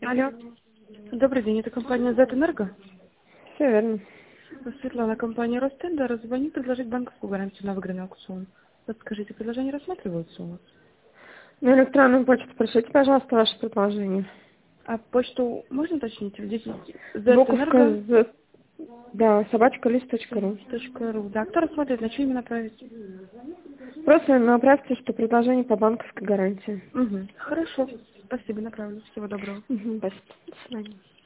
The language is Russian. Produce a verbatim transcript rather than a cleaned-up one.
Алло. Добрый день, это компания «Зетэнерго». Все верно. Светлана, компания «Ростендер». Звоню предложить банковскую гарантию на выигранный аукцион. Подскажите, предложение рассматриваются у вас? На электронную почту пришлите, пожалуйста, ваше предложение. А почту можно уточнить? Здесь Буковка «Зетэнерго» з... Да, собачка лист точка ру. точка ру. Да, кто рассмотрит, на что именно направить? Просто направьте, что предложение по банковской гарантии. Угу. Хорошо. Спасибо, направлю. Всего доброго. Угу, спасибо. До свидания.